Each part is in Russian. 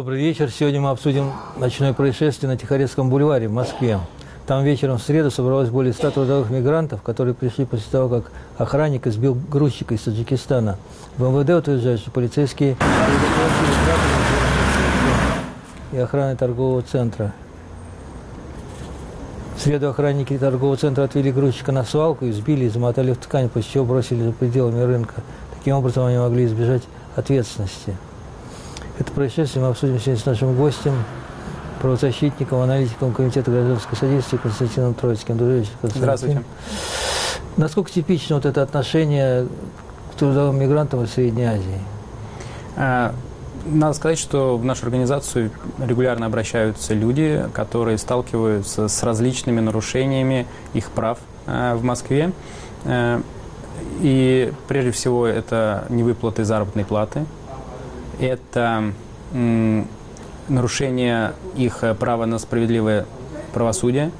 Добрый вечер. Сегодня мы обсудим ночное происшествие на Тихорецком бульваре в Москве. Там вечером в среду собралось более 100 трудовых мигрантов, которые пришли после того, как охранник избил грузчика из Таджикистана. В МВД утверждают, что полицейские и охраны торгового центра. В среду охранники торгового центра отвели грузчика на свалку, избили и замотали в ткань, после чего бросили за пределами рынка. Таким образом, они могли избежать ответственности. Это происшествие мы обсудим сегодня с нашим гостем, правозащитником, аналитиком Комитета гражданского содействия Константином Троицким. Добрый вечер, Константин. Здравствуйте. Насколько типично вот это отношение к трудовым мигрантам из Средней Азии? Надо сказать, что в нашу организацию регулярно обращаются люди, которые сталкиваются с различными нарушениями их прав в Москве. И прежде всего это невыплаты заработной платы, это нарушение их права на справедливое правосудие,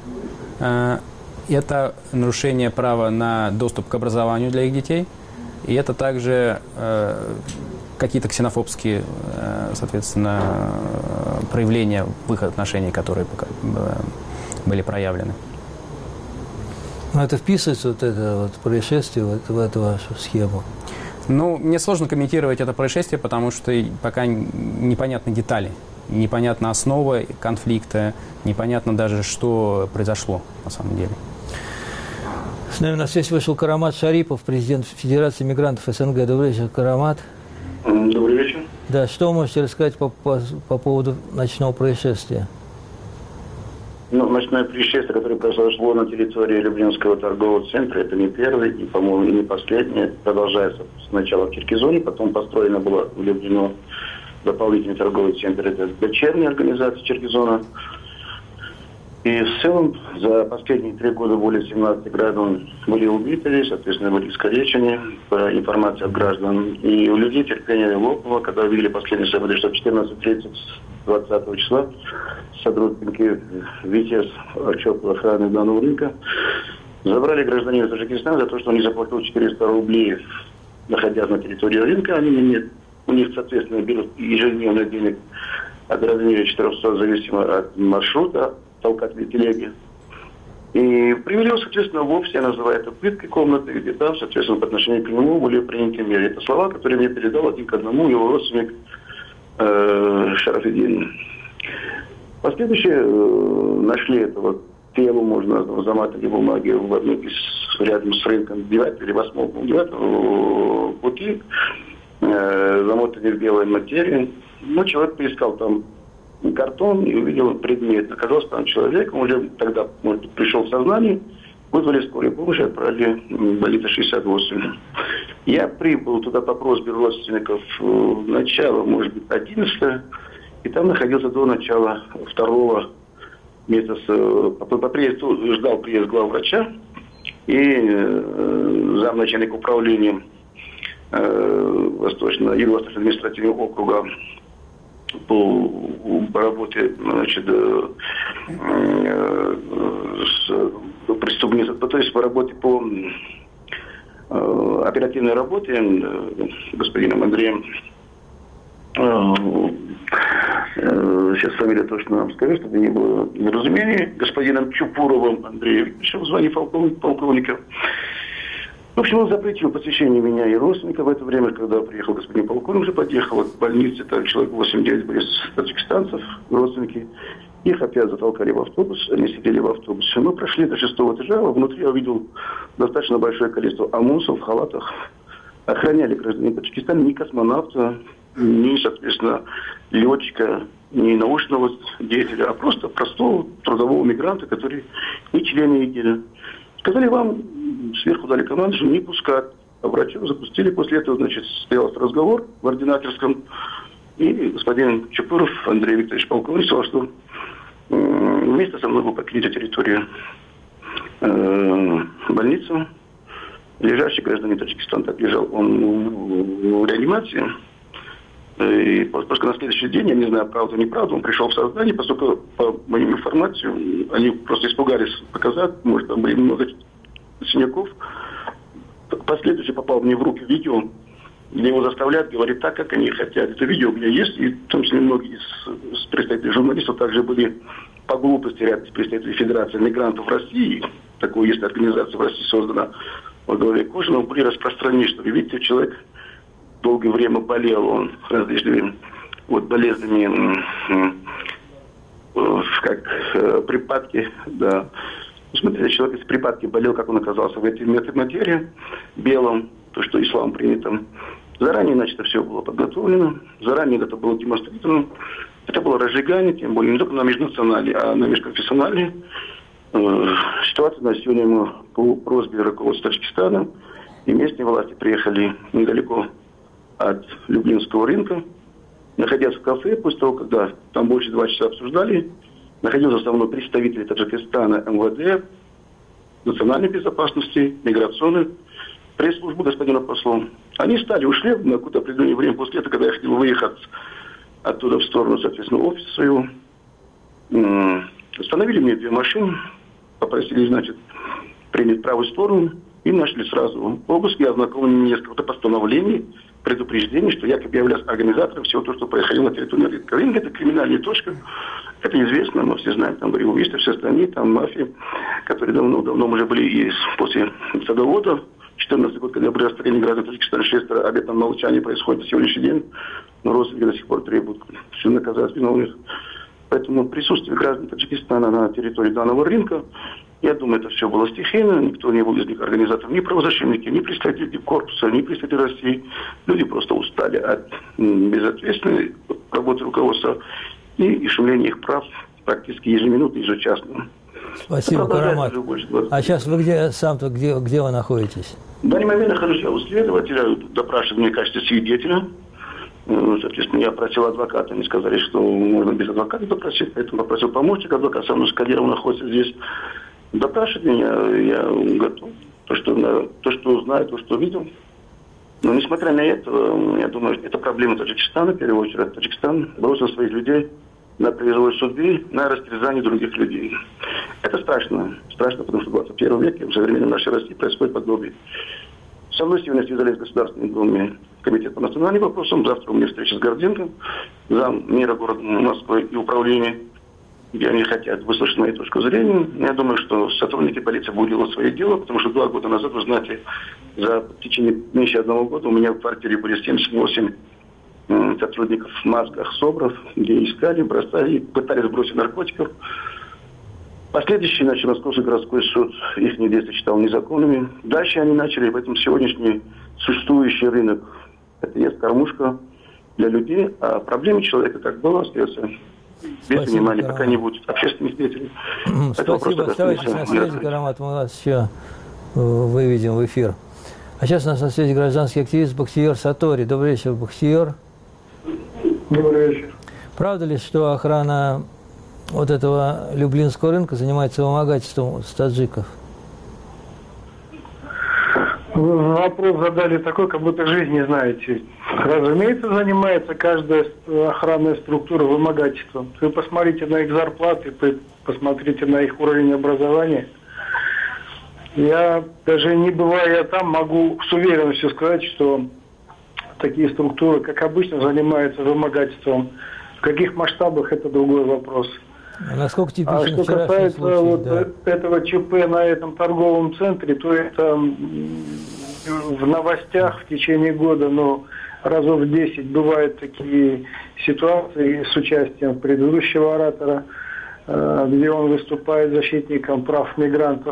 это нарушение права на доступ к образованию для их детей, и это также какие-то ксенофобские, соответственно, проявления в их отношении, которые были проявлены. Но это вписывается, вот это вот происшествие, в эту вашу схему? Ну, мне сложно комментировать это происшествие, потому что пока непонятны детали, непонятна основа конфликта, непонятно даже, что произошло на самом деле. С нами на связь вышел Карамат Шарипов, президент Федерации мигрантов СНГ. Добрый вечер, Карамат. Добрый вечер. Да, что вы можете рассказать по поводу ночного происшествия? Ну, ночное происшествие, которое произошло на территории Люблинского торгового центра, это не первый и, по-моему, не последний. Продолжается сначала в Черкизоне, потом построено было в Люблино дополнительный торговый центр. Это дочерняя организация Черкизона. И в целом за последние 3 года более 17 граждан были убиты, соответственно, были искалечены, по информации от граждан. И у людей терпение лопнуло, когда увидели последние события, что в 14:30 20 числа сотрудники ВТС отчет охраны данного рынка забрали гражданина Таджикистана за то, что он не заплатил 400 рублей, находясь на территории рынка. У них, соответственно, берут ежедневно денег от размера 400, зависимо от маршрута, толкатели телеги. И привели его, соответственно, в офис, я называю это пыткой комнаты, где там, соответственно, по отношению к нему были приняты меры. Это слова, которые мне передал один к одному его родственник Шарафиддин. Последующие нашли этого тело, можно замотали бумаги в одной из, рядом с рынком 9 или 8 пути, замотали в белой материи. Ну, человек поискал там картон и увидел предмет. Оказался там человек, он уже тогда, может быть, пришел в сознание, вызвали скорую помощь, отправили в больницу 68. Я прибыл туда по просьбе родственников начала, может быть, 11, и там находился до начала 2 месяца. По приезду ждал приезд главврача и замначальника управления Юго-Восточного административного округа по работе, значит, с преступниками, то есть по работе по оперативной работе господином Андреем, сейчас фамилия точно нам скажу, чтобы не было недоразумений, господином Чупуровым Андреем Викторовичем в звании полковника. В общем, он запретил посещение меня и родственников в это время, когда приехал господин полковник, уже подъехал к больнице, там человек 8-9 были таджикистанцев, родственники. Их опять затолкали в автобус, они сидели в автобусе. Мы прошли до 6-го этажа, а внутри я увидел достаточно большое количество ОМОНцев в халатах. Охраняли гражданина Таджикистана ни космонавта, ни, соответственно, летчика, ни научного деятеля, а просто простого трудового мигранта, который ни члена не видели. Сказали, вам сверху дали команду, что не пускать. А врачу запустили. После этого, значит, состоялся разговор в ординаторском. И господин Чупуров Андрей Викторович полковник сказал, что вместе со мной был покинуть территорию больницу. Лежащий гражданин Таджикистана, так лежал он в реанимации. И поскольку на следующий день, я не знаю, правда или неправда, он пришел в сознание, поскольку, по моим информациям, они просто испугались показать, может, там были много синяков. Последующий попал мне в руки видео, где его заставляют говорить так, как они хотят. Это видео у меня есть, и в том числе многие из представителей журналистов также были по глупости ряд представителей Федерации мигрантов в России. Такая есть организация в России создана во главе Кожина, были распространены, что, видите, человек долгое время болел, он различными болезнями, как припадки, да. Смотрите, человек из припадки болел, как он оказался в этой материи, белом, то, что ислам принято. Заранее, значит, это все было подготовлено, заранее это было демонстрировано. Это было разжигание, тем более не только на межнациональной, а на межконфессиональной. Ситуация на сегодня мы по просьбе руководства Таджикистана и местные власти приехали недалеко от Люблинского рынка, находясь в кафе, после того, когда там больше 2 часа обсуждали, находился со мной представитель Таджикистана, МВД, национальной безопасности, миграционной, пресс-службы господина посла. Они ушли на какое-то определенное время после этого, когда я хотел выехать оттуда в сторону, соответственно, офиса своего. Остановили мне 2 машины, попросили, значит, принять правую сторону и начали сразу обыск. Я ознакомил несколько постановлений, предупреждений, что якобы являюсь организатором всего того, что происходило на территории рынка. Рынок – это криминальная точка. Это известно, мы все знаем, там были убийства в всей стране, там мафия, которые давно уже были и после садовода. 14 год, когда были расстреляны граждане Таджикистана, 6 обетом молчания происходит на сегодняшний день, но родственники до сих пор требуют все наказать виновных. Поэтому присутствие граждан Таджикистана на территории данного рынка, я думаю, это все было стихийно, никто не был из них организатором, ни правозащитники, ни представители корпуса, ни представители России. Люди просто устали от безответственной работы руководства и шумления их прав практически ежеминутно, ежечасно. Спасибо, Карамат. А сейчас вы где вы находитесь? В данный момент нахожусь я у следователя, допрашивают меня в качестве свидетеля. Соответственно, я просил адвоката, они сказали, что можно без адвоката допросить, поэтому попросил помощника, адвокат со мной Скадиров находится здесь. Допрашивать меня, я готов. То, что знаю, то, что видел. Но несмотря на это, я думаю, это проблема Таджикистана, в первую очередь. Таджикистан бросил своих людей на произвол судьбы, на растерзание других людей. Это страшно. Страшно, потому что в 21 веке, в современной нашей России, происходит подобие. Со мной сегодня связались в Государственной Думе комитет по национальным вопросам. Завтра у меня встреча с Горденко, заммэра города Москвы и управления, где они хотят выслушать мою точку зрения. Я думаю, что сотрудники полиции будут делать свое дело, потому что 2 года назад, вы знаете, в течение меньше 1 года у меня в квартире были 78 сотрудников в масках СОБРов, где искали, бросали, пытались сбросить наркотиков. Последующий, Московский городской суд их действия считал незаконными. Дальше они начали, поэтому сегодняшний существующий рынок – это есть кормушка для людей, а проблема человека, как было, остается без внимания, пока не будет общественных деятелей. Спасибо, оставайтесь на связи, Карамат, мы вас еще выведем в эфир. А сейчас у нас на связи гражданский активист Бахтиер Сатори. Добрый вечер, Бахтиер. Добрый вечер. Правда ли, что охрана вот этого Люблинского рынка занимается вымогательством с таджиков? Вы вопрос задали такой, как будто жизнь не знаете. Разумеется, занимается каждая охранная структура вымогательством. Вы посмотрите на их зарплаты, посмотрите на их уровень образования. Я, даже не бывая там, могу с уверенностью сказать, что такие структуры, как обычно, занимаются вымогательством. В каких масштабах – это другой вопрос. А насколько типичен что касается случай, этого ЧП на этом торговом центре, то это в новостях в течение года, разов в 10 бывают такие ситуации с участием предыдущего оратора, где он выступает защитником прав мигрантов.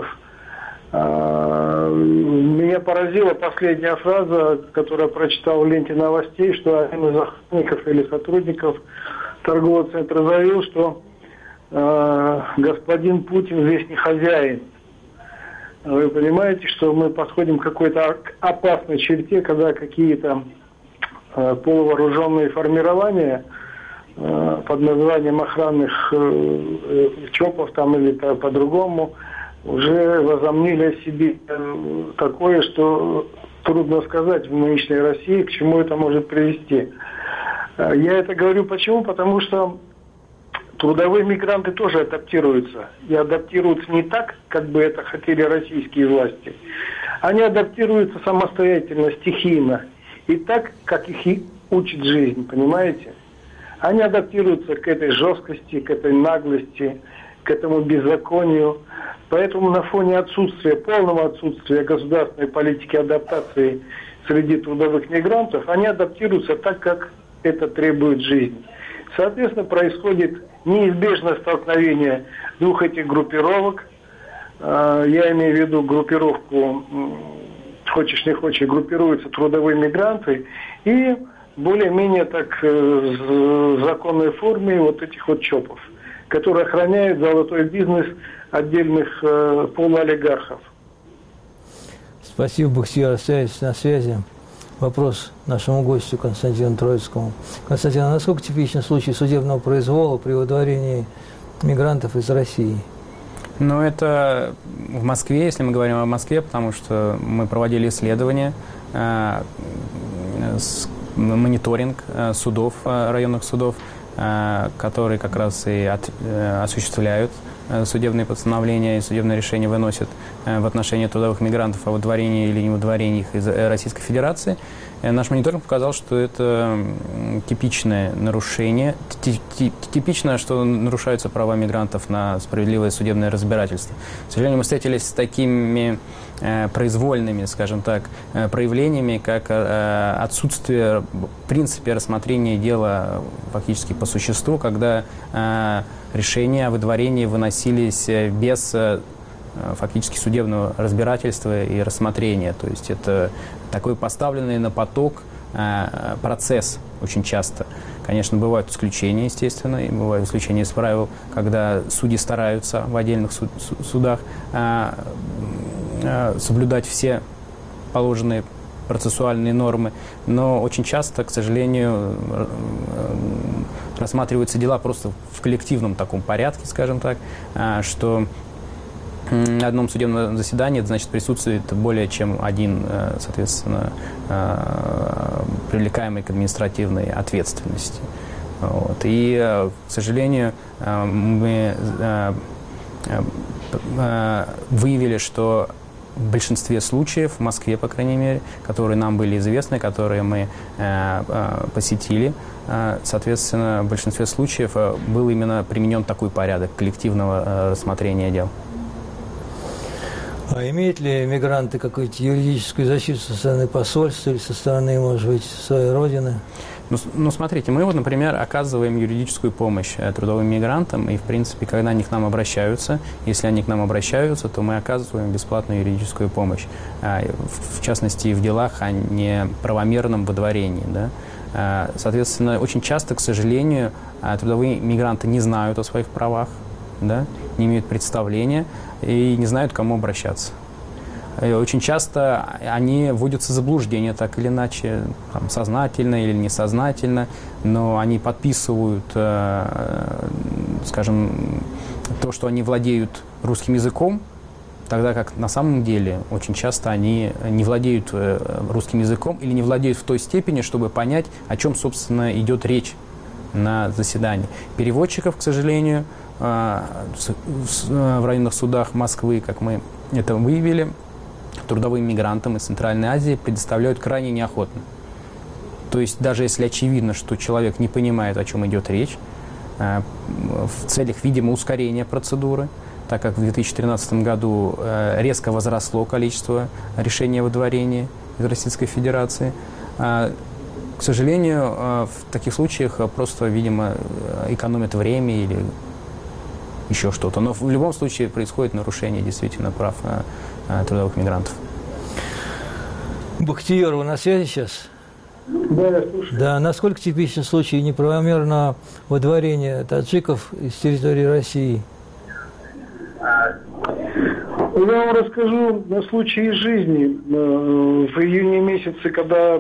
Меня поразила последняя фраза, которую я прочитал в ленте новостей, что один из охранников или сотрудников торгового центра заявил, что господин Путин здесь не хозяин. Вы понимаете, что мы подходим к какой-то опасной черте, когда какие-то полувооруженные формирования под названием охранных ЧОПов там или по-другому уже возомнили о себе такое, что трудно сказать в нынешней России, к чему это может привести. Я это говорю почему? Потому что трудовые мигранты тоже адаптируются. И адаптируются не так, как бы это хотели российские власти. Они адаптируются самостоятельно, стихийно. и так, как их и учит жизнь, понимаете? Они адаптируются к этой жесткости, к этой наглости, к этому беззаконию. Поэтому на фоне отсутствия, полного отсутствия государственной политики адаптации среди трудовых мигрантов, они адаптируются так, как это требует жизнь. Соответственно, происходит неизбежное столкновение двух этих группировок. Я имею в виду группировку, хочешь не хочешь, группируются трудовые мигранты и более-менее так в законной форме вот этих вот ЧОПов, которые охраняют золотой бизнес отдельных полуолигархов. Спасибо, Бахтияр, остаетесь на связи. Вопрос нашему гостю Константину Троицкому. Константин, а насколько типичен случай судебного произвола при выдворении мигрантов из России? Ну, это в Москве, если мы говорим о Москве, потому что мы проводили исследования, мониторинг судов, районных судов, которые как раз и осуществляют судебные постановления и судебные решения выносят в отношении трудовых мигрантов о выдворении или не выдворении их из Российской Федерации. Наш мониторинг показал, что это типичное нарушение, типично, что нарушаются права мигрантов на справедливое судебное разбирательство. К сожалению, мы встретились с такими произвольными, скажем так, проявлениями, как отсутствие в принципе рассмотрения дела фактически по существу, когда решения о выдворении выносились без фактически судебного разбирательства и рассмотрения. То есть это такой поставленный на поток процесс очень часто. Конечно, бывают исключения, естественно, и бывают исключения из правил, когда судьи стараются в отдельных судах соблюдать все положенные процессуальные нормы, но очень часто, к сожалению, рассматриваются дела просто в коллективном таком порядке, скажем так, что на одном судебном заседании, это значит, присутствует более чем один, соответственно, привлекаемый к административной ответственности. Вот. И, к сожалению, мы выявили, что в большинстве случаев, в Москве, по крайней мере, которые нам были известны, которые мы посетили, соответственно, в большинстве случаев был именно применен такой порядок коллективного рассмотрения дел. А имеют ли мигранты какую-то юридическую защиту со стороны посольства или со стороны, может быть, своей родины? Ну, смотрите, мы вот, например, оказываем юридическую помощь трудовым мигрантам, и, в принципе, когда они к нам обращаются, если они к нам обращаются, то мы оказываем бесплатную юридическую помощь, в частности, в делах о неправомерном выдворении, да? Соответственно, очень часто, к сожалению, трудовые мигранты не знают о своих правах, да? Не имеют представления и не знают, к кому обращаться. И очень часто они вводятся в заблуждение, так или иначе, там, сознательно или несознательно, но они подписывают, скажем, то, что они владеют русским языком, тогда как на самом деле очень часто они не владеют русским языком или не владеют в той степени, чтобы понять, о чем, собственно, идет речь на заседании. Переводчиков, к сожалению, в районных судах Москвы, как мы это выявили, трудовым мигрантам из Центральной Азии предоставляют крайне неохотно. То есть даже если очевидно, что человек не понимает, о чем идет речь, в целях, видимо, ускорения процедуры, так как в 2013 году резко возросло количество решений о выдворении из Российской Федерации, к сожалению, в таких случаях просто, видимо, экономят время или еще что-то. Но в любом случае происходит нарушение действительно прав трудовых мигрантов. Бахтияр, вы на связи сейчас? Да, я слушаю. Да, насколько типичен случай неправомерного выдворения таджиков из территории России? Я вам расскажу на случай из жизни. В июне месяце, когда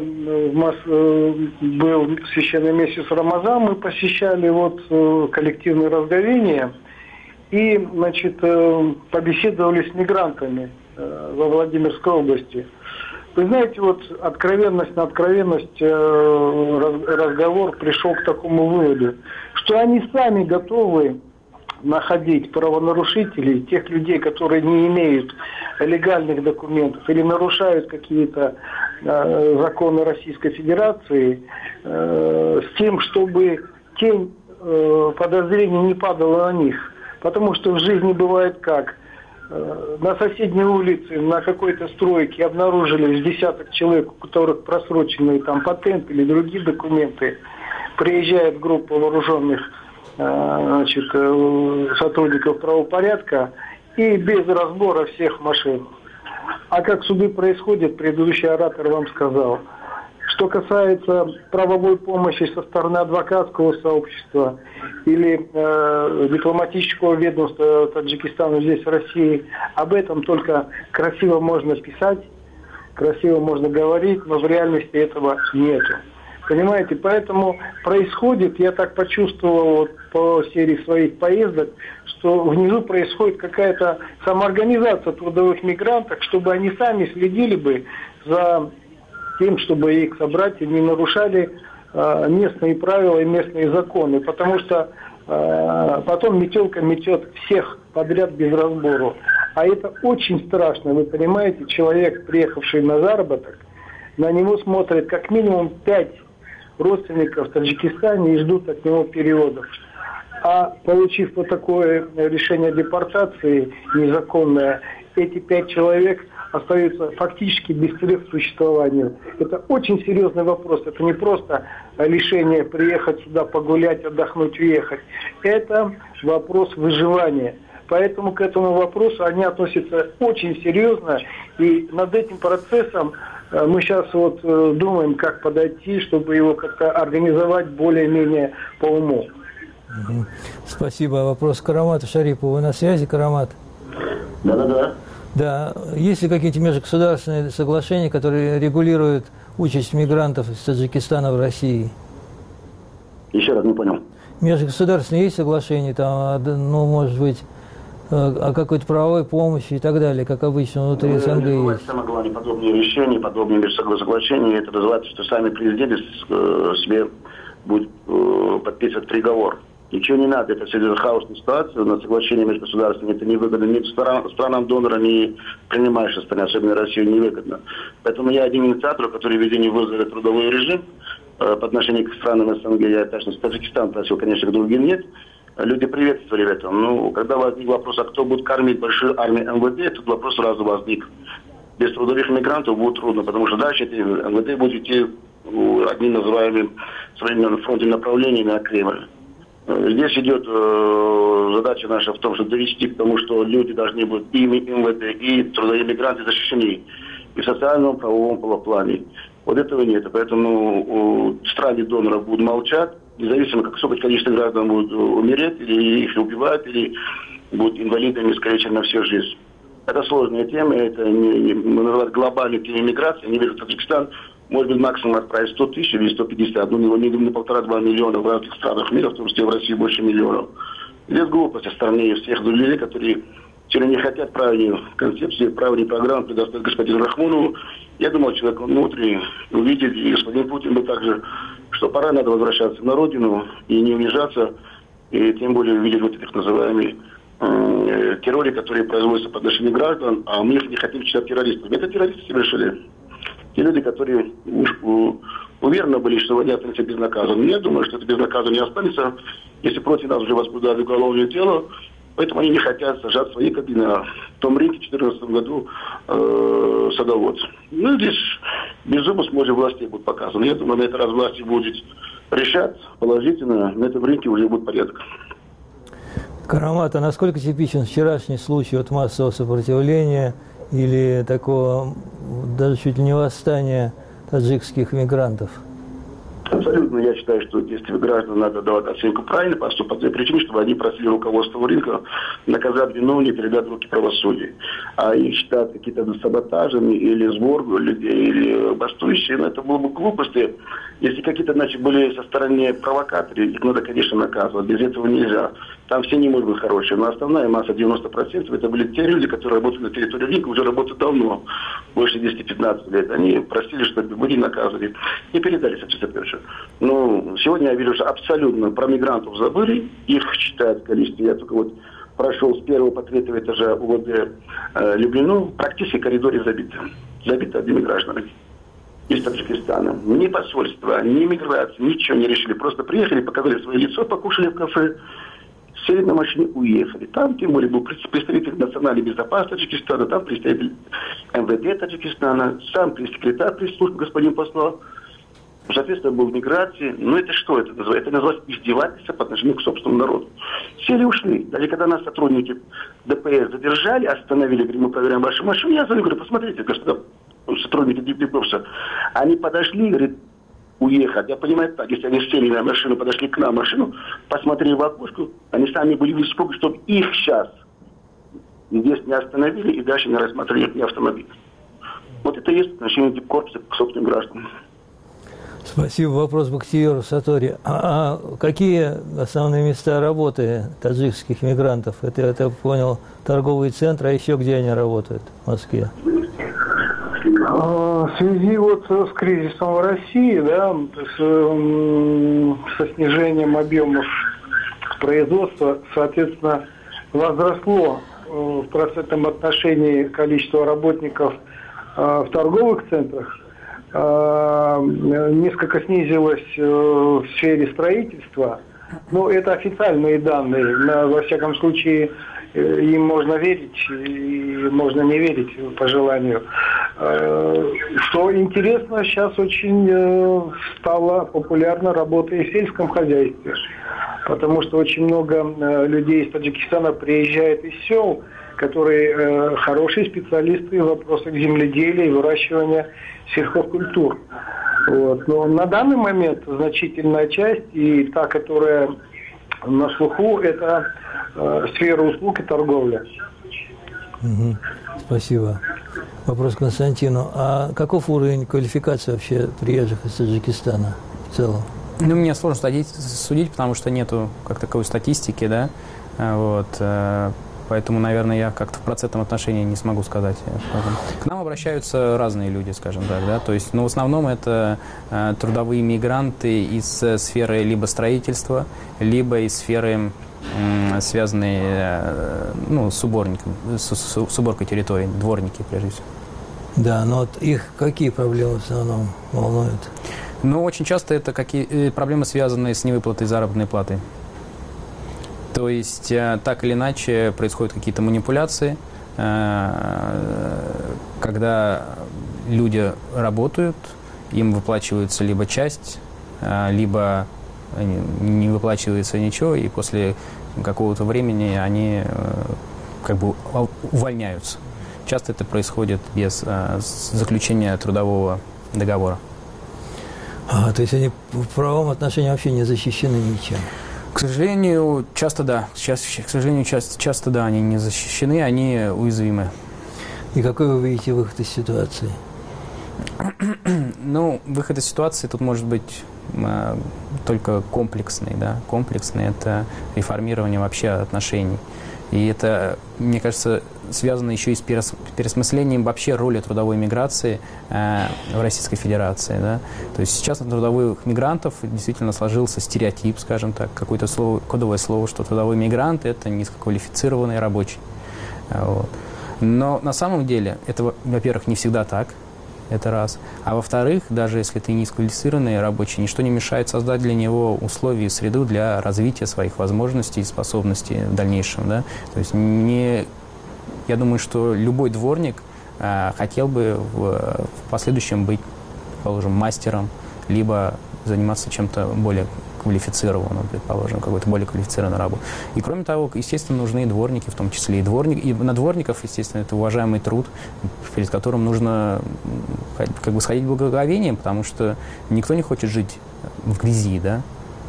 был священный месяц Рамазан, мы посещали коллективное разговение и, значит, побеседовали с мигрантами во Владимирской области. Вы знаете, откровенность на откровенность разговор пришел к такому выводу, что они сами готовы находить правонарушителей, тех людей, которые не имеют легальных документов или нарушают какие-то законы Российской Федерации с тем, чтобы тень подозрений не падала на них. Потому что в жизни бывает как. На соседней улице, на какой-то стройке обнаружили десяток человек, у которых просроченные там патенты или другие документы. Приезжает группа вооруженных сотрудников правопорядка и без разбора всех машин. А как суды происходят, предыдущий оратор вам сказал. Что касается правовой помощи со стороны адвокатского сообщества или дипломатического ведомства Таджикистана здесь, в России, об этом только красиво можно писать, красиво можно говорить, но в реальности этого нету. Понимаете, поэтому происходит, я так почувствовал вот по серии своих поездок, что внизу происходит какая-то самоорганизация трудовых мигрантов, чтобы они сами следили бы за тем, чтобы их собратья не нарушали местные правила и местные законы. Потому что потом метелка метет всех подряд без разбору. А это очень страшно, вы понимаете, человек, приехавший на заработок, на него смотрят как минимум 5 родственников в Таджикистане и ждут от него переводов. А получив вот такое решение о депортации незаконное, эти 5 человек остаются фактически без средств к существованию. Это очень серьезный вопрос. Это не просто решение приехать сюда, погулять, отдохнуть, уехать. Это вопрос выживания. Поэтому к этому вопросу они относятся очень серьезно. И над этим процессом мы сейчас вот думаем, как подойти, чтобы его как-то организовать более-менее по уму. Спасибо. Вопрос Карамату Шарипову. Вы на связи, Карамат? Да. Да. Есть ли какие-то межгосударственные соглашения, которые регулируют участь мигрантов из Таджикистана в России? Еще раз не понял. Межгосударственные есть соглашения, там, ну, может быть, о какой-то правовой помощи и так далее, как обычно внутри СНГ есть? Самое главное, подобные решения, подобные соглашения, это называется, что сами президенты себе будут подписывать приговор. Ничего не надо, это все хаосная ситуация, но соглашение между государствами это невыгодно ни странам-донорам, ни принимающим стране, особенно Россию, невыгодно. Поэтому я один инициатор, который введение вызова трудовой режим по отношению к странам СНГ, я точно Таджикистан просил, конечно, к другим нет. Люди приветствовали это. Ну, когда возник вопрос, а кто будет кормить большую армию МВД, тут вопрос сразу возник. Без трудовых мигрантов будет трудно, потому что дальше эти МВД будет идти одним называемым своим фронтом направлениями на Кремль. Здесь идет задача наша в том, чтобы довести к тому, что люди должны быть и МВД, и трудовые мигранты защищены и в социальном, правовом плане. Вот этого нет. Поэтому страны доноров будут молчать, независимо, какое количество граждан будет умереть, или их убивают, или будут инвалидами, скорее, чем на всю жизнь. Это сложная тема, это мы называем глобальной темой миграции. Я не верю, Таджикистан может быть максимум отправить 100 тысяч или 150, ну не 1,5-2 миллиона в разных странах мира, в том числе в России больше миллионов. Здесь глупость со стороны всех людей, которые не хотят правильной концепции, правильной программы предоставить господину Рахмонову. Я думал, человек внутри увидит, и господин Путин бы также, что пора надо возвращаться на родину и не унижаться, и тем более увидеть вот этих называемых терроре, которые производятся по отношению граждан, а мы их не хотим считать террористами. Это террористы себе решили. Те люди, которые уверены были, что они останутся безнаказанными. Я думаю, что это безнаказанно не останется, если против нас уже возбудили уголовное дело. Поэтому они не хотят сажать свои кабины в том рынке в 2014 году садовод. Ну, здесь безумность, может, властей будет показано. Я думаю, на этот раз власти будут решать положительно, на этом рынке уже будет порядок. Карамат, а насколько типичен вчерашний случай от массового сопротивления или такого даже чуть ли не восстания таджикских мигрантов? Абсолютно, я считаю, что действия граждан надо давать оценку правильно, по той причине, чтобы они просили руководство рынка наказать виновных, передать в руки правосудия. А их считать какие-то саботажами или сбор людей, или бастующие, ну, это было бы глупости. Если какие-то, значит, были со стороны провокаторы, их надо, конечно, наказывать. Без этого нельзя. Там все не могут быть хорошие. Но основная масса, 90%, это были те люди, которые работают на территории рынка, уже работают давно, больше 10-15 лет. Они просили, чтобы были наказаны. И передали соответственно. Ну, сегодня я вижу, что абсолютно про мигрантов забыли. Их считают количество. Я только вот прошел с 1 по 3 этажа УВД Люблину. Практически коридоры забиты. Забиты одними гражданами. из Таджикистана. Ни посольства, ни миграция, ничего не решили. Просто приехали, показали свое лицо, покушали в кафе, сели на машине, уехали. Там, тем более, был представитель национальной безопасности Таджикистана, там представитель МВД Таджикистана, сам пресс-секретарь пресс-службы господин посла. Соответственно, был в миграции. Но это что это называется? Это называется издевательство по отношению к собственному народу. Сели, ушли. Далее, когда нас сотрудники ДПС задержали, остановили, говорим, мы проверяем вашу машину, я звоню, говорю, посмотрите, господа, сотрудники ДПС, они подошли, говорит, уехать. Я понимаю так, если они сели на машину, подошли к нам в машину, посмотрели в окошко, они сами были в испуге, чтобы их сейчас здесь не остановили и дальше не рассматривали их автомобиль. Вот это и есть отношение корпуса к собственным гражданам. Спасибо. Вопрос Бахтиеру Сатори. А какие основные места работы таджикских мигрантов? Это, я понял, торговые центры, а еще где они работают в Москве? В связи вот с кризисом в России, да, со снижением объемов производства, соответственно, возросло в процентном отношении количество работников в торговых центрах, несколько снизилось в сфере строительства. Но это официальные данные. Во всяком случае, им можно верить и можно не верить по желанию. Что интересно, сейчас очень стала популярна работа и в сельском хозяйстве. Потому что очень много людей из Таджикистана приезжает из сел, которые хорошие специалисты в вопросах земледелия и выращивания сельхозкультур. Вот. Но на данный момент значительная часть, и та, которая на слуху, это сфера услуг и торговля. Угу. Спасибо. Вопрос к Константину. А каков уровень квалификации вообще приезжих из Таджикистана в целом? Ну, мне сложно судить, потому что нету как таковой статистики, да, вот, поэтому, наверное, я как-то в процентном отношении не смогу сказать. К нам обращаются разные люди, скажем так, да, то есть, но в основном это трудовые мигранты из сферы либо строительства, либо из сферы, связанные, ну, с уборником, с уборкой территории, дворники, прежде всего. Да, но вот их какие проблемы в основном волнуют? Ну, очень часто это проблемы, связанные с невыплатой заработной платы. То есть, так или иначе, происходят какие-то манипуляции, когда люди работают, им выплачивается либо часть, либо не выплачивается ничего, и после какого-то времени они как бы увольняются. Часто это происходит без заключения трудового договора. То есть они в правовом отношении вообще не защищены ничем? К сожалению, часто да. Часто да, они не защищены, они уязвимы. И какой вы видите выход из ситуации? Ну, выход из ситуации тут может быть только комплексный, да. Комплексный – это реформирование вообще отношений. И это, мне кажется, связано еще и с переосмыслением вообще роли трудовой миграции в Российской Федерации. Да? То есть сейчас на трудовых мигрантов действительно сложился стереотип, скажем так, какое-то слово, кодовое слово, что трудовой мигрант – это низкоквалифицированный рабочий. Вот. Но на самом деле это, во-первых, не всегда так. Это раз. А во-вторых, даже если ты низкоквалифицированный рабочий, ничто не мешает создать для него условия и среду для развития своих возможностей и способностей в дальнейшем. Да? То есть я думаю, что любой дворник хотел бы в последующем быть, предположим, мастером, либо заниматься чем-то более квалифицированным, предположим, какой-то более квалифицированной работой. И кроме того, естественно, нужны и дворники в том числе. И на дворников, естественно, это уважаемый труд, перед которым нужно как бы сходить благоговением, потому что никто не хочет жить в грязи, да?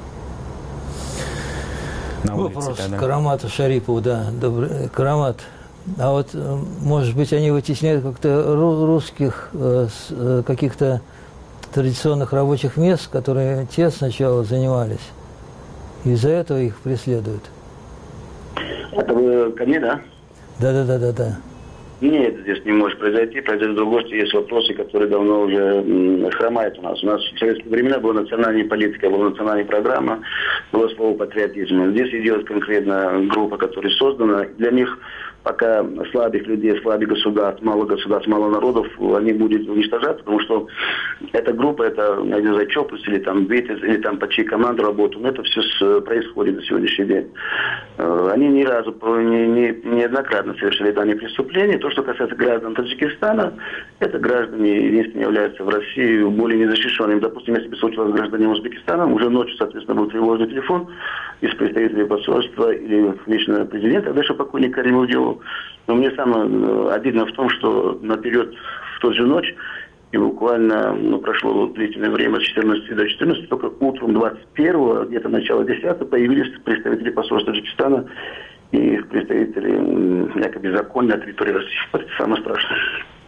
На улице, вопрос да. Карамату Шарипову, да. Добрый. Карамат, а вот, может быть, они вытесняют как-то русских с каких-то традиционных рабочих мест, которые те сначала занимались, и из-за этого их преследуют. Это вы ко мне, да? Да. Нет, здесь не может произойти. Произойдет другое, что есть вопросы, которые давно уже хромают у нас. У нас в советские времена была национальная политика, была национальная программа, было слово патриотизм. Здесь идет конкретно группа, которая создана. Для них пока слабых людей, слабых государств, мало народов, они будут уничтожаться, потому что эта группа, это, я не знаю, Чопус или там Битес, или там по чьей команду работают, это все происходит на сегодняшний день. Они ни разу, неоднократно совершили данные преступления. То, что касается граждан Таджикистана, это граждане, единственные, являются в России более незащищенными. Допустим, если бы случилось с гражданином Узбекистана, уже ночью, соответственно, был тревожный телефон из представителей посольства или лично президента, дальше покойник Каримов делал. Но мне самое обидно в том, что наперед в ту же ночь, и буквально прошло длительное время, с 14 до 14, только утром 21-го, где-то начало 10-го, появились представители посольства Таджикистана и представители якобы законной на территории России. Это самое страшное.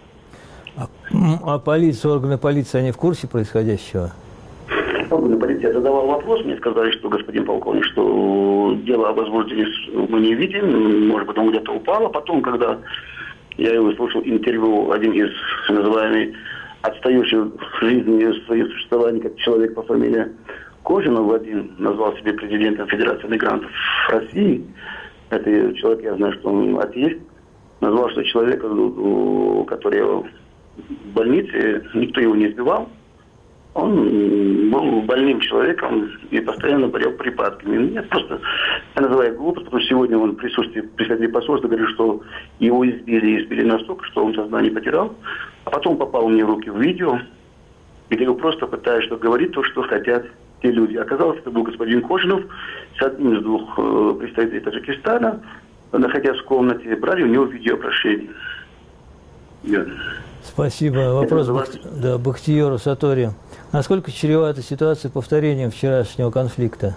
А полиция, органы полиции, они в курсе происходящего? Органы полиции, я задавал вопрос, мне сказали, что господин полковник, что дело об возбуждении мы не видим, может быть, он где-то упало. Потом, когда я его слушал интервью, один из называемых отстающих в жизни своего существования, как человек по фамилии Кожинов Вадим, назвал себя президентом Федерации мигрантов России. Это человек, я знаю, что он атеист. Назвал, что человек, который в больнице, никто его не избивал. Он был больным человеком и постоянно болел припадками. Мне просто, я называю глупость, потому что сегодня он в присутствии представителей посольства говорит, что его избили настолько, что он сознание потерял. А потом попал мне в руки в видео, где его просто пытаются говорить то, что хотят те люди. Оказалось, это был господин Кожинов с одним из двух представителей Таджикистана, находясь в комнате, брали у него видеообращение. Спасибо. Вопрос Бахтиеру Сатори. Насколько чревата ситуация повторением вчерашнего конфликта?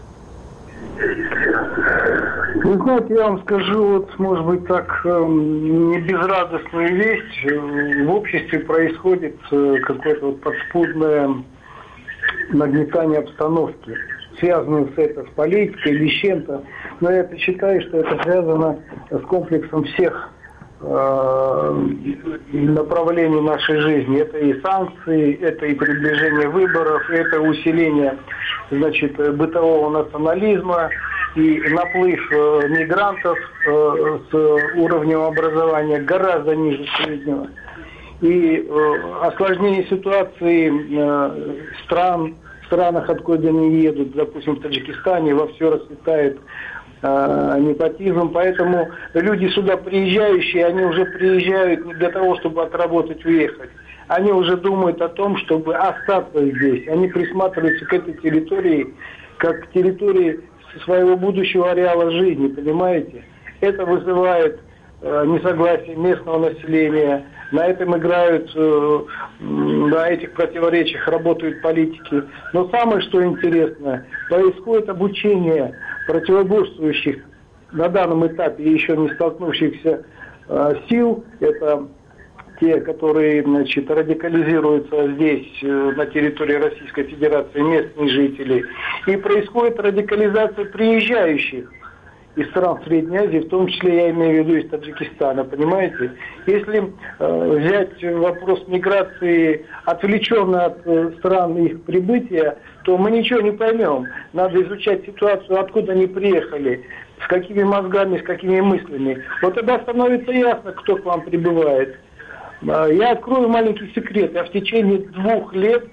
Вы знаете, я вам скажу, вот, может быть, так, не безрадостную вещь. В обществе происходит какое-то вот подспудное нагнетание обстановки, связанное с политикой или с чем-то. Но я считаю, что это связано с комплексом всех направлений нашей жизни. Это и санкции, это и приближение выборов, это усиление, значит, бытового национализма и наплыв мигрантов с уровнем образования гораздо ниже среднего. И осложнение ситуации в странах, откуда они едут, допустим, в Таджикистане, вовсю расцветает непотизм, поэтому люди сюда приезжающие, они уже приезжают не для того, чтобы отработать, уехать. Они уже думают о том, чтобы остаться здесь. Они присматриваются к этой территории как к территории своего будущего ареала жизни, понимаете? Это вызывает несогласие местного населения. На этом играют, на этих противоречиях работают политики. Но самое, что интересно, происходит обучение противоборствующих на данном этапе еще не столкнувшихся сил. Это те, которые, значит, радикализируются здесь, на территории Российской Федерации, местные жители. И происходит радикализация приезжающих из стран Средней Азии, в том числе я имею в виду из Таджикистана, понимаете? Если взять вопрос миграции отвлеченно от стран их прибытия, то мы ничего не поймем. Надо изучать ситуацию, откуда они приехали, с какими мозгами, с какими мыслями. Вот тогда становится ясно, кто к вам прибывает. Я открою маленький секрет. Я в течение 2 лет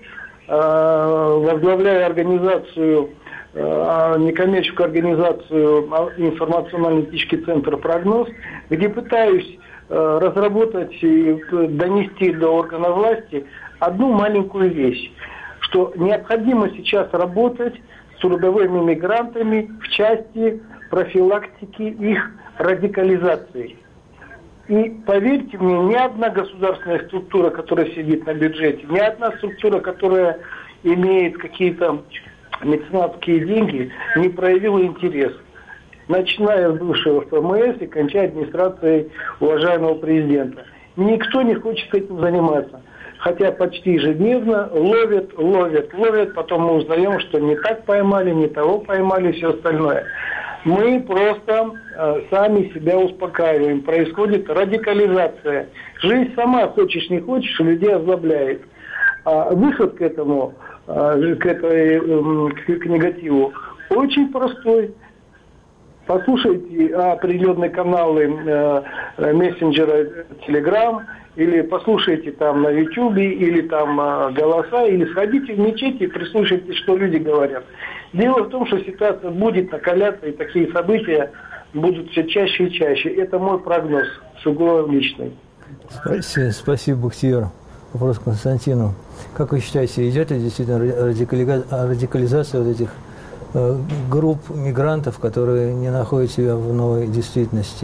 возглавляю организацию, некоммерческую организацию информационно-аналитический центр «Прогноз», где пытаюсь разработать и донести до органов власти одну маленькую вещь, что необходимо сейчас работать с трудовыми мигрантами в части профилактики их радикализации. И поверьте мне, ни одна государственная структура, которая сидит на бюджете, ни одна структура, которая имеет какие-то меценатские деньги, не проявила интерес. Начиная с бывшего ФМС и кончая администрацией уважаемого президента. Никто не хочет этим заниматься. Хотя почти ежедневно ловят. Потом мы узнаем, что не так поймали, не того поймали, все остальное. Мы просто сами себя успокаиваем. Происходит радикализация. Жизнь сама, хочешь не хочешь, людей озлобляет. А выход к этому, к негативу очень простой. послушайте определенные каналы мессенджера Telegram, или послушайте там на YouTube, или там голоса, или сходите в мечеть и прислушайтесь, что люди говорят. Дело в том, что ситуация будет накаляться, и такие события будут все чаще и чаще. Это мой прогноз, сугубо личный. Спасибо, Бахтияр. Вопрос к Константину. Как вы считаете, идет ли действительно радикализация вот этих групп мигрантов, которые не находят себя в новой действительности?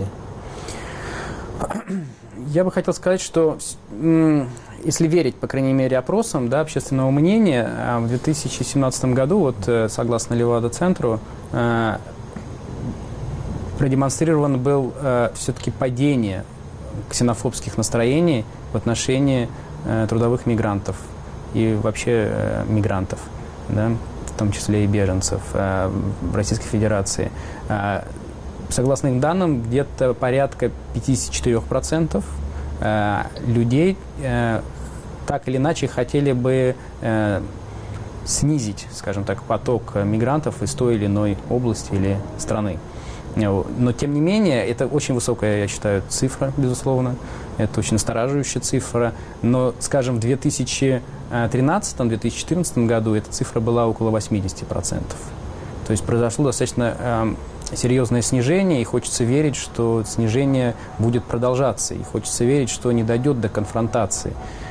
Я бы хотел сказать, что если верить, по крайней мере, опросам, да, общественного мнения, в 2017 году, вот, согласно Левада-центру, продемонстрирован был все-таки падение ксенофобских настроений в отношении трудовых мигрантов и вообще мигрантов, да, в том числе и беженцев в Российской Федерации. Согласно их данным, где-то порядка 54% людей так или иначе хотели бы снизить, скажем так, поток мигрантов из той или иной области или страны. Но, тем не менее, это очень высокая, я считаю, цифра, безусловно. Это очень настораживающая цифра. Но, скажем, в 2013-2014 году эта цифра была около 80%. То есть произошло достаточно серьезное снижение, и хочется верить, что снижение будет продолжаться. И хочется верить, что не дойдет до конфронтации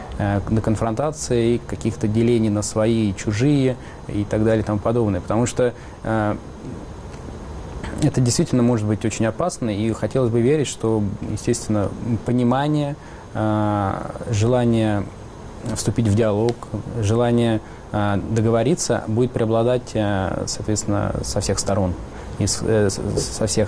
и каких-то делений на свои и чужие и так далее и тому подобное. Потому что это действительно может быть очень опасно, и хотелось бы верить, что, естественно, понимание, желание вступить в диалог, желание договориться будет преобладать, соответственно, со всех сторон и со всех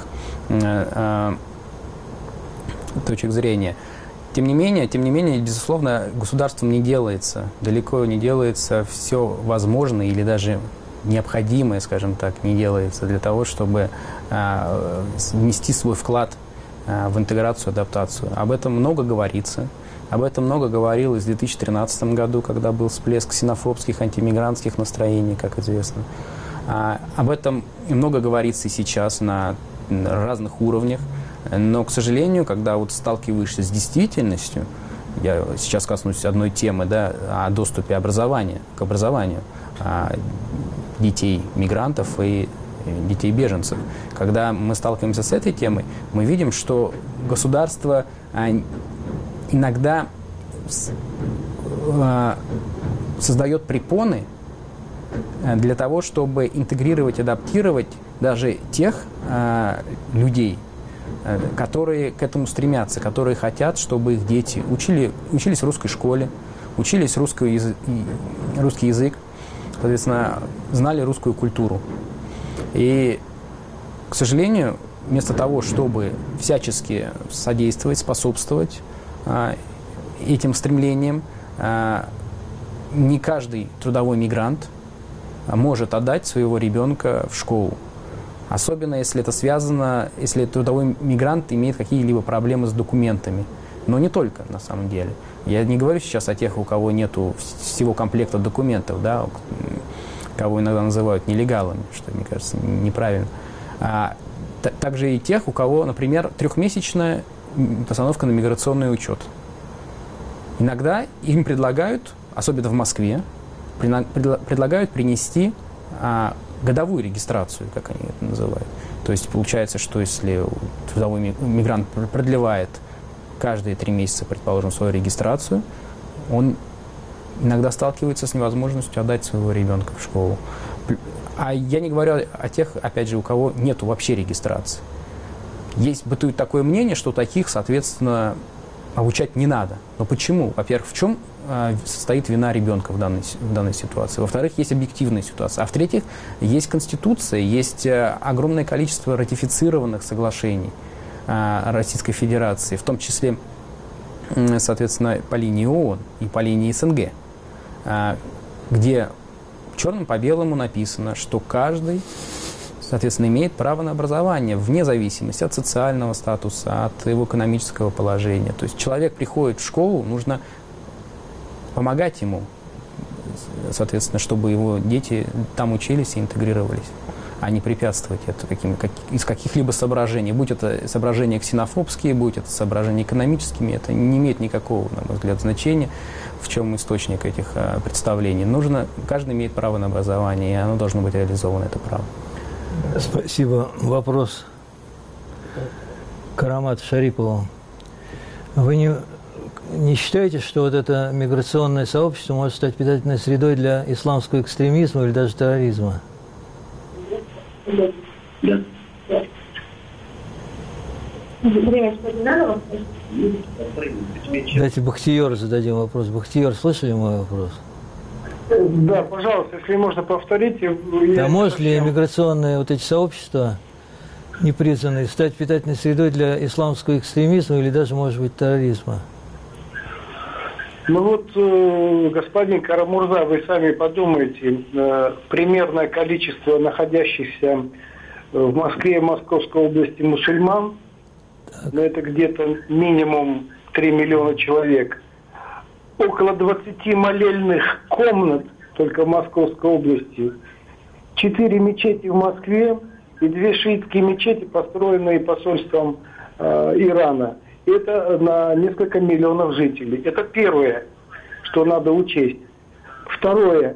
точек зрения. Тем не менее, безусловно, государством не делается, далеко не делается все возможное или даже необходимое, скажем так, не делается для того, чтобы внести свой вклад в интеграцию, адаптацию. Об этом много говорится. Об этом много говорилось в 2013 году, когда был всплеск ксенофобских, антимигрантских настроений, как известно. Об этом много говорится и сейчас на разных уровнях. Но, к сожалению, когда вот сталкиваешься с действительностью, я сейчас коснусь одной темы, да, о доступе к образованию детей мигрантов и детей беженцев. Когда мы сталкиваемся с этой темой, мы видим, что государство иногда создает препоны для того, чтобы интегрировать, адаптировать даже тех людей, которые к этому стремятся, которые хотят, чтобы их дети учились в русской школе, учились русский язык, соответственно, знали русскую культуру. И, к сожалению, вместо того, чтобы всячески содействовать, способствовать этим стремлениям, не каждый трудовой мигрант может отдать своего ребенка в школу. Особенно, если это связано, если трудовой мигрант имеет какие-либо проблемы с документами. Но не только, на самом деле. Я не говорю сейчас о тех, у кого нету всего комплекта документов, да, кого иногда называют нелегалами, что, мне кажется, неправильно. Также и тех, у кого, например, 3-месячная постановка на миграционный учет. Иногда им предлагают, особенно в Москве, предлагают принести годовую регистрацию, как они это называют. То есть получается, что если трудовой мигрант продлевает каждые 3 месяца, предположим, свою регистрацию, он иногда сталкивается с невозможностью отдать своего ребенка в школу. А я не говорю о тех, опять же, у кого нету вообще регистрации. Бытует такое мнение, что таких, соответственно, обучать не надо. Но почему? Во-первых, в чем состоит вина ребенка в данной ситуации? Во-вторых, есть объективная ситуация. А в-третьих, есть Конституция, есть огромное количество ратифицированных соглашений Российской Федерации, в том числе, соответственно, по линии ООН и по линии СНГ, где черным по белому написано, что каждый, соответственно, имеет право на образование вне зависимости от социального статуса, от его экономического положения. То есть человек приходит в школу, нужно помогать ему, соответственно, чтобы его дети там учились и интегрировались. а не препятствовать это из каких-либо соображений. Будь это соображения ксенофобские, будь это соображения экономическими, это не имеет никакого, на мой взгляд, значения, в чем источник этих представлений. Каждый имеет право на образование, и оно должно быть реализовано, это право. Спасибо. Вопрос к Аромату Шарипову. Вы не считаете, что вот это миграционное сообщество может стать питательной средой для исламского экстремизма или даже терроризма? Да. Давайте Бахтиеру зададим вопрос. Бахтиер, слышали мой вопрос? Да, пожалуйста, если можно повторить. А может ли миграционные вот эти сообщества непризнанные стать питательной средой для исламского экстремизма или даже, может быть, терроризма? Ну вот, господин Карамурза, вы сами подумайте, примерное количество находящихся в Москве и Московской области мусульман, это где-то минимум 3 миллиона человек. Около 20 молельных комнат только в Московской области. 4 мечети в Москве и 2 шиитские мечети, построенные посольством Ирана. Это на несколько миллионов жителей. Это первое, что надо учесть. Второе.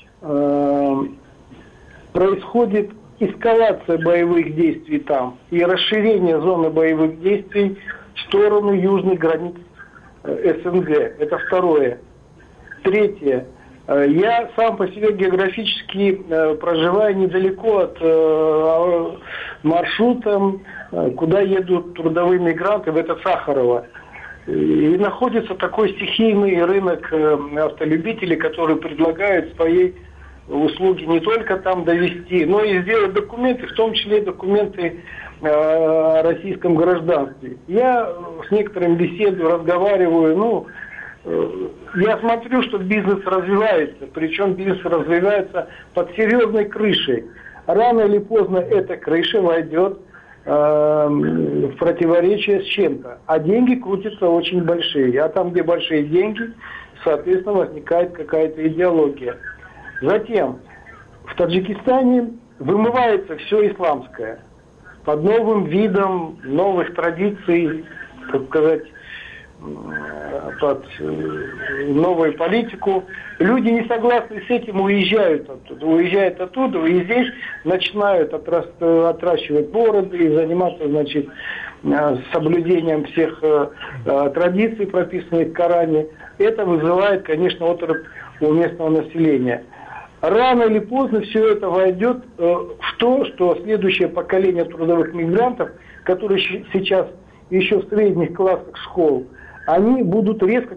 Происходит эскалация боевых действий там и расширение зоны боевых действий в сторону южных границ СНГ. Это второе. Третье. Я сам по себе географически проживаю недалеко от маршрута, куда едут трудовые мигранты, в это Сахарово. И находится такой стихийный рынок автолюбителей, которые предлагают свои услуги не только там довести, но и сделать документы, в том числе документы о российском гражданстве. Я с некоторыми беседую, разговариваю, я смотрю, что бизнес развивается, причем бизнес развивается под серьезной крышей. Рано или поздно эта крыша войдет в противоречие с чем-то. А деньги крутятся очень большие. А там, где большие деньги, соответственно, возникает какая-то идеология. Затем в Таджикистане вымывается все исламское под новым видом, новых традиций, так сказать, под новую политику. Люди не согласны с этим, уезжают оттуда, и здесь начинают отращивать бороды и заниматься, значит, соблюдением всех традиций, прописанных в Коране. Это вызывает, конечно, оторопь у местного населения. Рано или поздно все это войдет в то, что следующее поколение трудовых мигрантов, которые сейчас еще в средних классах школ, они будут резко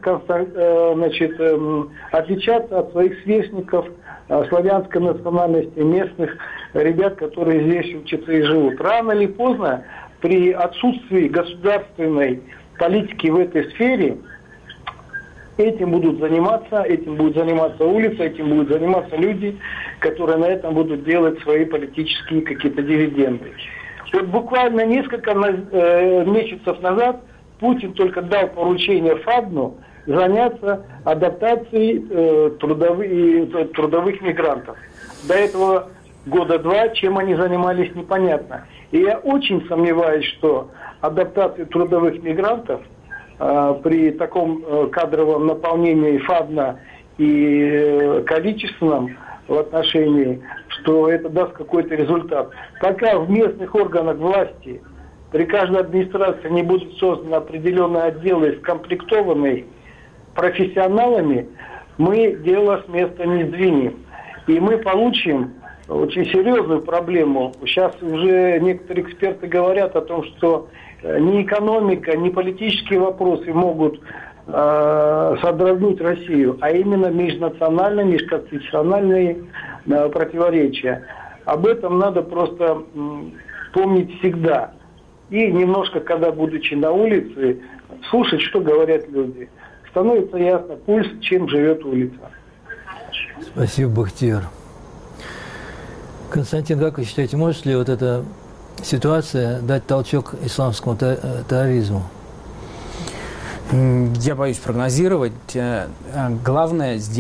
отличаться от своих сверстников славянской национальности, местных ребят, которые здесь учатся и живут. Рано или поздно, при отсутствии государственной политики в этой сфере, этим будет заниматься улица, этим будут заниматься люди, которые на этом будут делать свои политические какие-то дивиденды. Вот буквально несколько месяцев назад Путин только дал поручение ФАДНу заняться адаптацией трудовых мигрантов. До этого года 2, чем они занимались, непонятно. И я очень сомневаюсь, что адаптация трудовых мигрантов при таком кадровом наполнении ФАДНа и количественном в отношении, что это даст какой-то результат. Пока в местных органах власти при каждой администрации не будут созданы определенные отделы, скомплектованные профессионалами, мы дело с места не сдвинем. И мы получим очень серьезную проблему. Сейчас уже некоторые эксперты говорят о том, что ни экономика, ни политические вопросы могут содрогнуть Россию, а именно межнациональные, межконфессиональные противоречия. Об этом надо просто помнить всегда. И немножко, когда будучи на улице, слушать, что говорят люди. Становится ясно пульс, чем живет улица. Спасибо, Бахтиер. Константин, как вы считаете, может ли вот эта ситуация дать толчок исламскому терроризму? Я боюсь прогнозировать. Главное здесь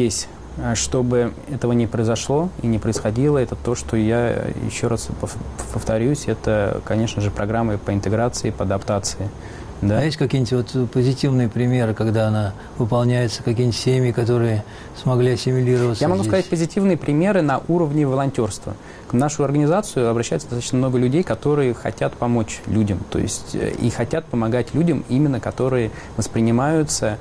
чтобы этого не произошло и не происходило, это то, что я еще раз повторюсь, это, конечно же, программы по интеграции, по адаптации. Да. А есть какие-нибудь вот позитивные примеры, когда она выполняется, какие-нибудь семьи, которые смогли ассимилироваться? Я могу здесь? сказать позитивные примеры на уровне волонтерства. В нашу организацию обращается достаточно много людей, которые хотят помочь людям, то есть и хотят помогать людям, именно которые воспринимаются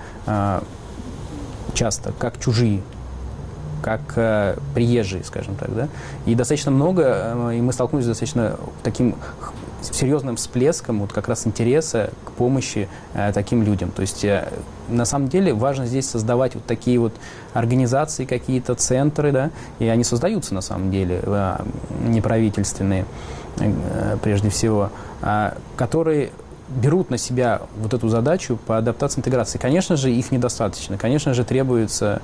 часто как чужие, как приезжие, скажем так, да. И достаточно много, и мы столкнулись с достаточно таким серьезным всплеском вот как раз интереса к помощи таким людям. То есть на самом деле важно здесь создавать вот такие вот организации, какие-то центры, да, и они создаются на самом деле, неправительственные прежде всего, которые берут на себя вот эту задачу по адаптации, интеграции. Конечно же, их недостаточно. Конечно же, требуются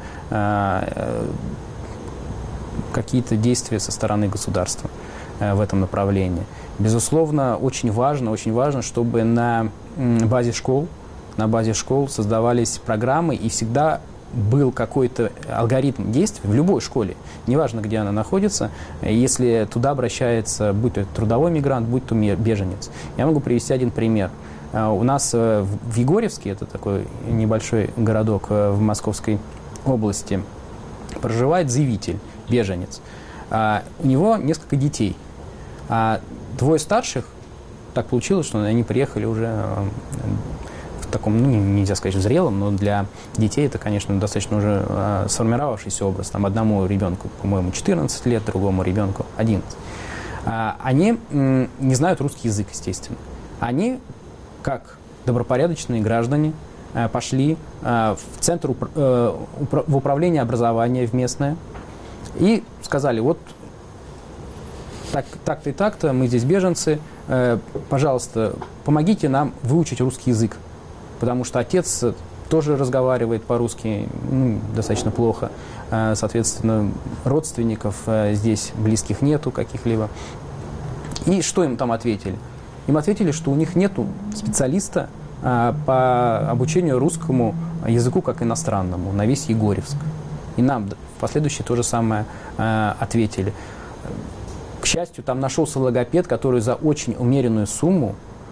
какие-то действия со стороны государства в этом направлении. Безусловно, очень важно, чтобы на базе школ создавались программы, и всегда был какой-то алгоритм действий в любой школе, неважно, где она находится, если туда обращается, будь то трудовой мигрант, будь то беженец. Я могу привести один пример. У нас в Егорьевске, это такой небольшой городок в Московской области, проживает заявитель, беженец. У него несколько детей. Двое старших, так получилось, что они приехали уже в таком, ну, нельзя сказать, зрелом, но для детей это, конечно, достаточно уже сформировавшийся образ. Там одному ребенку, по-моему, 14 лет, другому ребенку 11. Они не знают русский язык, естественно. Они, как добропорядочные граждане, пошли в центр в управление образования в местное и сказали: вот так-то и так-то, мы здесь беженцы, пожалуйста, помогите нам выучить русский язык, потому что отец тоже разговаривает по-русски достаточно плохо, соответственно, родственников здесь близких нету каких-либо. И что им там ответили? Им ответили, что у них нету специалиста по обучению русскому языку как иностранному на весь Егорьевск. И нам в последующее то же самое ответили. К счастью, там нашелся логопед, который за очень умеренную сумму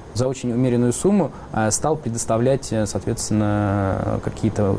стал предоставлять, соответственно, какие-то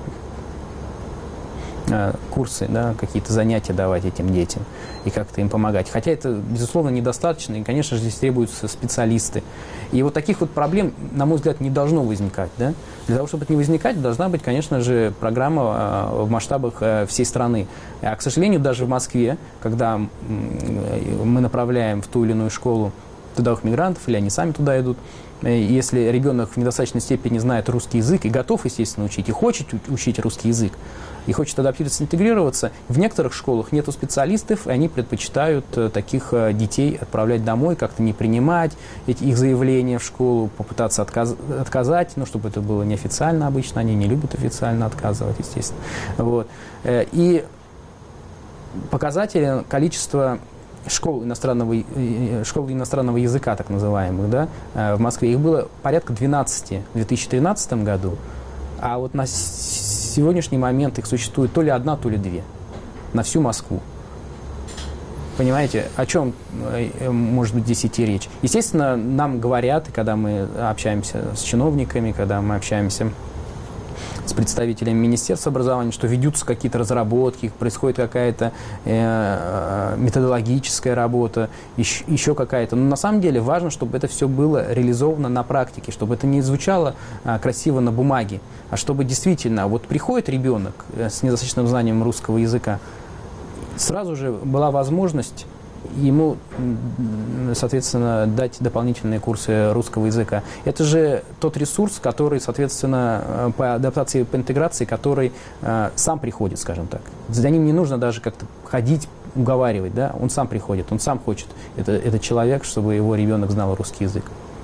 курсы, да, какие-то занятия давать этим детям и как-то им помогать. Хотя это, безусловно, недостаточно, и, конечно же, здесь требуются специалисты. И вот таких вот проблем, на мой взгляд, не должно возникать. Да? Для того, чтобы это не возникать, должна быть, конечно же, программа в масштабах всей страны. А, к сожалению, даже в Москве, когда мы направляем в ту или иную школу трудовых мигрантов, или они сами туда идут, если ребенок в недостаточной степени знает русский язык и готов, естественно, учить, и хочет учить русский язык, и хочет адаптироваться, интегрироваться, в некоторых школах нету специалистов, и они предпочитают таких детей отправлять домой, как-то не принимать их заявления в школу, попытаться отказать, ну, чтобы это было неофициально обычно, они не любят официально отказывать, естественно. Вот. И показатели количества школ иностранного языка, так называемых, да, в Москве, их было порядка 12 в 2013 году, а вот на сегодняшний момент их существует то ли одна, то ли две на всю Москву. Понимаете, о чем может быть здесь идти речь? Естественно, нам говорят, и когда мы общаемся с чиновниками, когда мы общаемся с представителями Министерства образования, что ведутся какие-то разработки, происходит какая-то методологическая работа, еще какая-то. Но на самом деле важно, чтобы это все было реализовано на практике, чтобы это не звучало красиво на бумаге, а чтобы действительно, вот приходит ребенок с недостаточным знанием русского языка, сразу же была возможность ему, соответственно, дать дополнительные курсы русского языка. Это же тот ресурс, который, соответственно, по адаптации, по интеграции, который сам приходит, скажем так. За ним не нужно даже как-то ходить, уговаривать, да? Он сам приходит, он сам хочет, этот человек, чтобы его ребенок знал русский язык.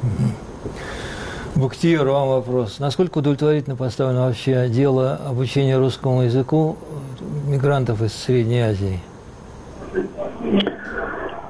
Буктир, вам вопрос. Насколько удовлетворительно поставлено вообще дело обучения русскому языку мигрантов из Средней Азии?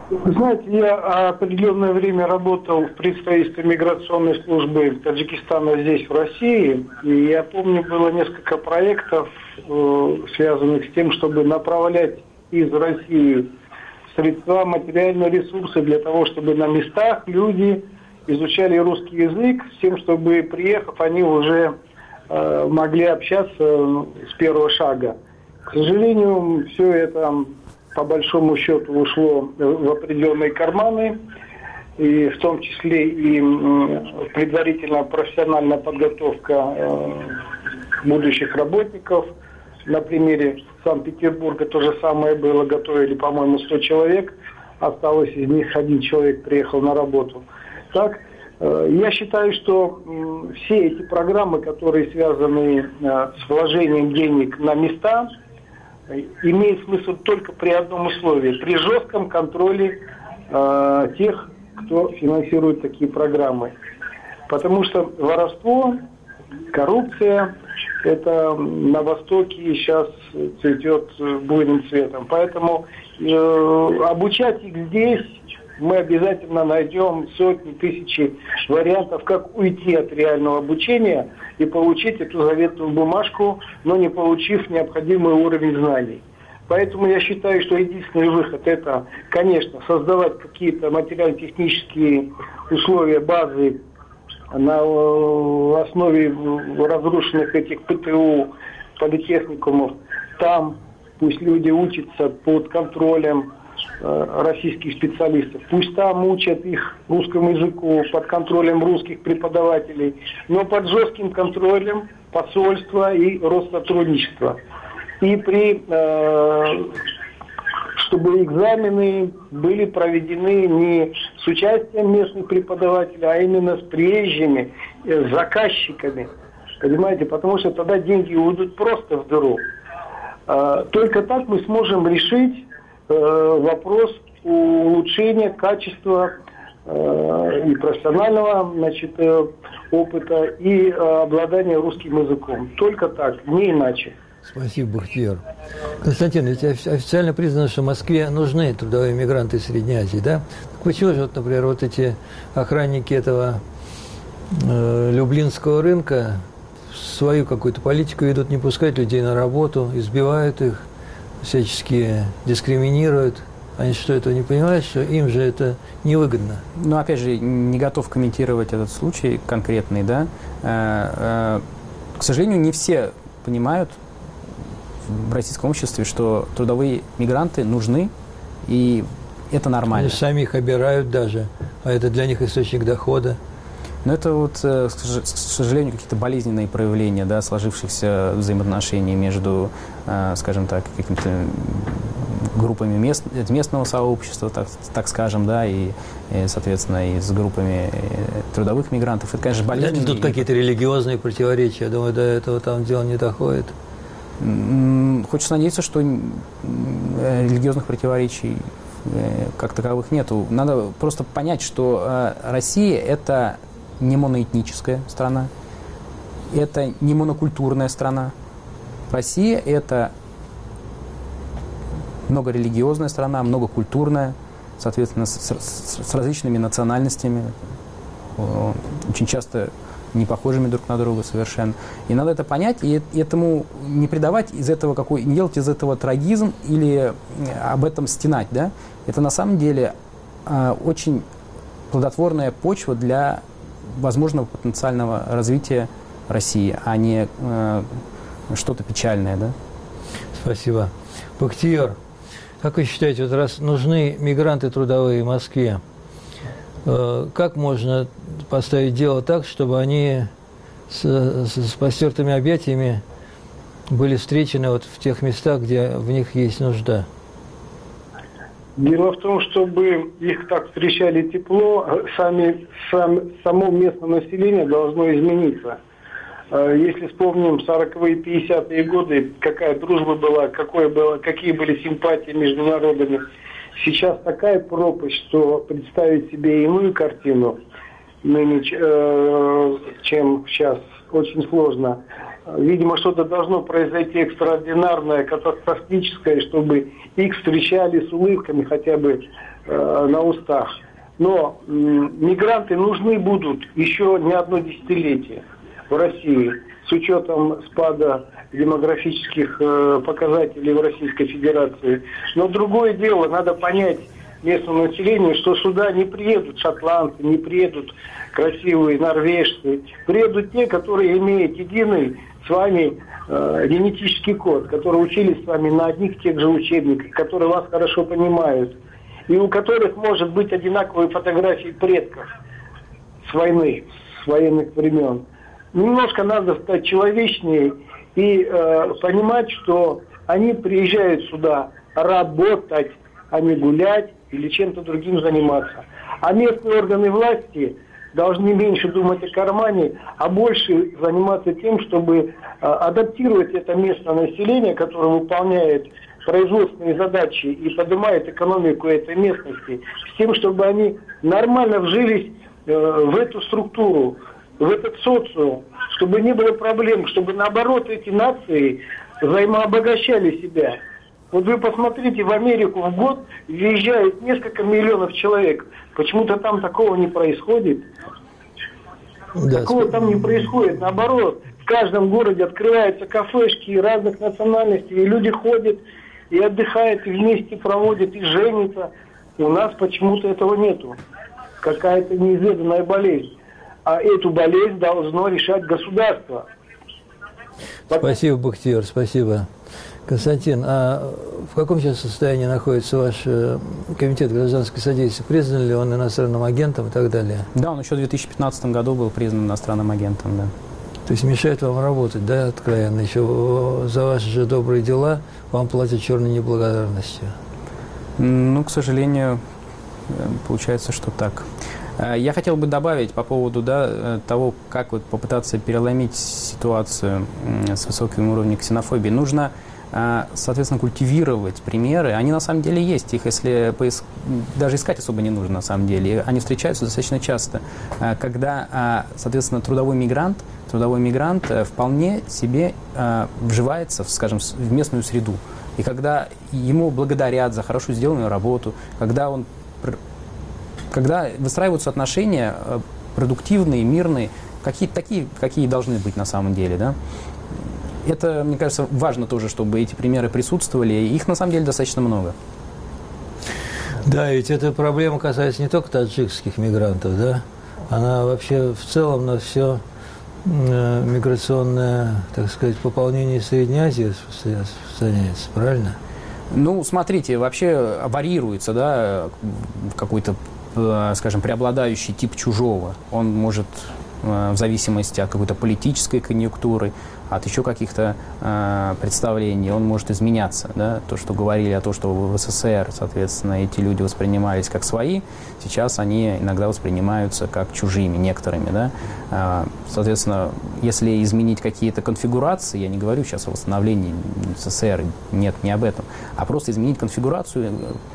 Вы знаете, я определенное время работал в представительстве миграционной службы Таджикистана здесь, в России. И я помню, было несколько проектов, связанных с тем, чтобы направлять из России средства, материальные ресурсы для того, чтобы на местах люди изучали русский язык, с тем, чтобы, приехав, они уже могли общаться с первого шага. К сожалению, все это по большому счету ушло в определенные карманы, и в том числе и предварительная профессиональная подготовка будущих работников. На примере Санкт-Петербурга то же самое было, готовили, по-моему, 100 человек, осталось из них 1 человек приехал на работу. Так, я считаю, что все эти программы, которые связаны с вложением денег на места, имеет смысл только при одном условии, при жестком контроле тех, кто финансирует такие программы. Потому что воровство, коррупция, это на Востоке сейчас цветет буйным цветом. Поэтому обучать их здесь мы обязательно найдем сотни, тысячи вариантов, как уйти от реального обучения и получить эту заветную бумажку, но не получив необходимый уровень знаний. Поэтому я считаю, что единственный выход – это, конечно, создавать какие-то материально-технические условия, базы на основе разрушенных этих ПТУ, политехникумов. Там пусть люди учатся под контролем российских специалистов. Пусть там учат их русскому языку под контролем русских преподавателей, но под жестким контролем посольства и Россотрудничества. И чтобы экзамены были проведены не с участием местных преподавателей, а именно с приезжими заказчиками. Понимаете? Потому что тогда деньги уйдут просто в дыру. Только так мы сможем решить вопрос улучшения качества и профессионального, опыта, и обладания русским языком. Только так, не иначе. Спасибо, Бахтияр. Константин, ведь официально признано, что Москве нужны трудовые мигранты из Средней Азии, да? Так почему же, вот, например, вот эти охранники этого Люблинского рынка свою какую-то политику ведут, не пускать людей на работу, избивают их, всячески дискриминируют? Они что, этого не понимают, что им же это невыгодно? Ну, опять же, не готов комментировать этот случай конкретный, да. К сожалению, не все понимают в российском обществе, что трудовые мигранты нужны, и это нормально. Они сами их обирают даже, а это для них источник дохода. Но это вот, к сожалению, какие-то болезненные проявления, да, сложившихся взаимоотношений между, скажем так, какими-то группами местного сообщества, так скажем, да, и, соответственно, и с группами трудовых мигрантов. Это, конечно, болезненно. Тут какие-то религиозные противоречия. Я думаю, до этого там дело не доходит. Хочется надеяться, что религиозных противоречий как таковых нету. Надо просто понять, что Россия – это не моноэтническая страна, это не монокультурная страна. Россия – это многорелигиозная страна, многокультурная, соответственно, с различными национальностями, очень часто не похожими друг на друга совершенно. И надо это понять, и этому не придавать из этого не делать из этого трагизм или об этом стенать, да? Это на самом деле очень плодотворная почва для возможного потенциального развития России, а не что-то печальное, да? Спасибо. Бахтияр, как вы считаете, вот раз нужны мигранты трудовые в Москве, как можно поставить дело так, чтобы они с простертыми объятиями были встречены вот в тех местах, где в них есть нужда? Дело в том, чтобы их так встречали тепло, само местное население должно измениться. Если вспомним 40-е, 50-е годы, какая дружба была, какие были симпатии между народами, сейчас такая пропасть, что представить себе иную картину, чем сейчас очень сложно. Видимо, что-то должно произойти экстраординарное, катастрофическое, чтобы их встречали с улыбками хотя бы на устах. Но мигранты нужны будут еще не одно десятилетие в России, с учетом спада демографических показателей в Российской Федерации. Но другое дело, надо понять местному населению, что сюда не приедут шотландцы, не приедут красивые норвежцы, приедут те, которые имеют единый с вами генетический код, которые учились с вами на одних и тех же учебниках, которые вас хорошо понимают, и у которых может быть одинаковые фотографии предков с войны, с военных времен. Немножко надо стать человечнее и понимать, что они приезжают сюда работать, а не гулять или чем-то другим заниматься. А местные органы власти должны меньше думать о кармане, а больше заниматься тем, чтобы адаптировать это местное население, которое выполняет производственные задачи и поднимает экономику этой местности, с тем, чтобы они нормально вжились в эту структуру, в этот социум, чтобы не было проблем, чтобы наоборот эти нации взаимообогащали себя. Вот вы посмотрите, в Америку в год въезжает несколько миллионов человек. Почему-то там такого не происходит. Да, такого там не происходит. Наоборот, в каждом городе открываются кафешки разных национальностей, и люди ходят и отдыхают, и вместе проводят, и женятся. И у нас почему-то этого нету. Какая-то неизведанная болезнь. А эту болезнь должно решать государство. Спасибо, Бахтияр, спасибо. Константин, а в каком сейчас состоянии находится ваш комитет гражданского содействия? Признан ли он иностранным агентом и так далее? Да, он еще в 2015 году был признан иностранным агентом, да. То есть мешает вам работать, да, откровенно? Еще за ваши же добрые дела вам платят черной неблагодарностью? Ну, к сожалению, получается, что так. Я хотел бы добавить по поводу того, как вот попытаться переломить ситуацию с высоким уровнем ксенофобии. Нужно, соответственно, культивировать примеры. Они на самом деле есть. Их, если даже искать особо не нужно, на самом деле. Они встречаются достаточно часто, когда, соответственно, трудовой мигрант вполне себе вживается, скажем, в местную среду. И когда ему благодарят за хорошо сделанную работу, когда выстраиваются отношения продуктивные, мирные, какие должны быть на самом деле, да? Это, мне кажется, важно тоже, чтобы эти примеры присутствовали. Их, на самом деле, достаточно много. Да, ведь эта проблема касается не только таджикских мигрантов, да? Она вообще в целом на все миграционное, так сказать, пополнение Средней Азии распространяется, правильно? Ну, смотрите, вообще варьируется, да, какой-то, скажем, преобладающий тип чужого. Он может в зависимости от какой-то политической конъюнктуры, от еще каких-то представлений, он может изменяться. Да? То, что говорили о том, что в СССР, соответственно, эти люди воспринимались как свои, сейчас они иногда воспринимаются как чужими некоторыми. Да? Соответственно, если изменить какие-то конфигурации, я не говорю сейчас о восстановлении СССР, нет, не об этом, а просто изменить конфигурацию,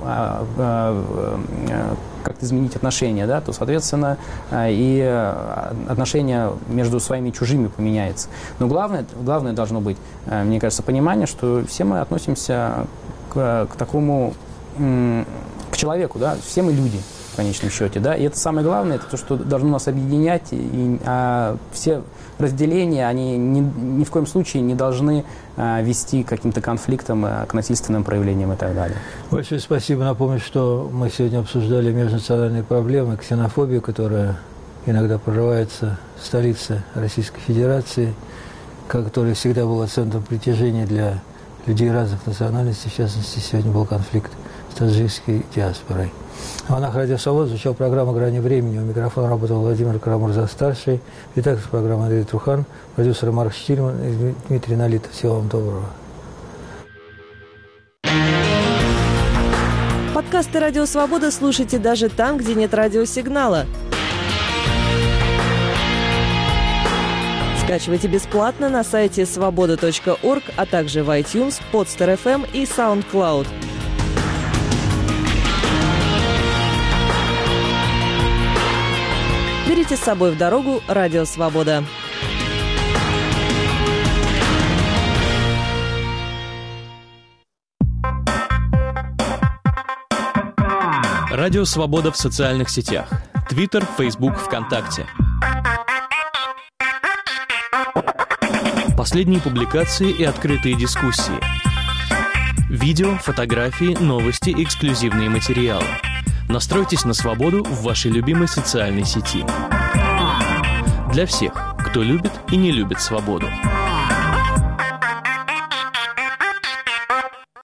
как-то изменить отношения, да, то, соответственно, и отношения между своими и чужими поменяются. Но главное должно быть, мне кажется, понимание, что все мы относимся к такому, к человеку, да, все мы люди, в конечном счете, да, и это самое главное, это то, что должно нас объединять, а все разделения, они ни в коем случае не должны вести к каким-то конфликтам, к насильственным проявлениям и так далее. Большое спасибо. Напомню, что мы сегодня обсуждали межнациональные проблемы, ксенофобию, которая иногда прорывается в столице Российской Федерации, которая всегда была центром притяжения для людей разных национальностей. В частности, сегодня был конфликт с таджикской диаспорой. В «Волнах Радио Свобода» звучала программа «Грани времени». У микрофона работал Владимир Карамурза-старший, редактор программы Андрей Трухан, продюсер Марк Штильман и Дмитрий Налитов. Всего вам доброго. Подкасты «Радио Свобода» слушайте даже там, где нет радиосигнала. Скачивайте бесплатно на сайте svoboda.org, а также в iTunes, Podster FM и SoundCloud. Берите с собой в дорогу «Радио Свобода». Радио «Свобода» в социальных сетях. Твиттер, Фейсбук, ВКонтакте. Последние публикации и открытые дискуссии. Видео, фотографии, новости, эксклюзивные материалы. Настройтесь на свободу в вашей любимой социальной сети. Для всех, кто любит и не любит свободу.